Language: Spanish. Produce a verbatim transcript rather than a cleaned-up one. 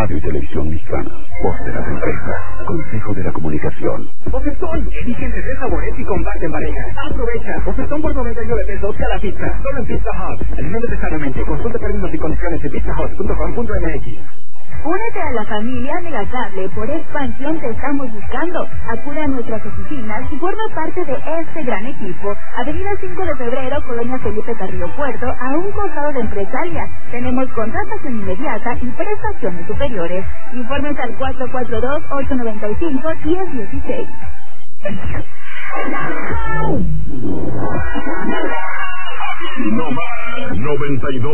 Radio y Televisión Mexicana. Voz de las empresas. Consejo de la Comunicación. Ofertón, vigentes de sabores y combate en pareja. Aprovecha. Ofertón por noventa y nueve pesos cada pizza. Solo en Pizza Hut. No necesariamente. Consulta términos y condiciones en pizza hut punto com punto m x. Únete a la familia Megacable. Por expansión te estamos buscando. Acude a nuestras oficinas y forma parte de este gran equipo. Avenida cinco de febrero, Colonia Felipe Carrillo Puerto, a un costado de Empresaria. Tenemos contratación inmediata y prestaciones superiores. Informes al cuatro cuatro dos, ocho nueve cinco, uno cero uno seis. No más noventa y dos.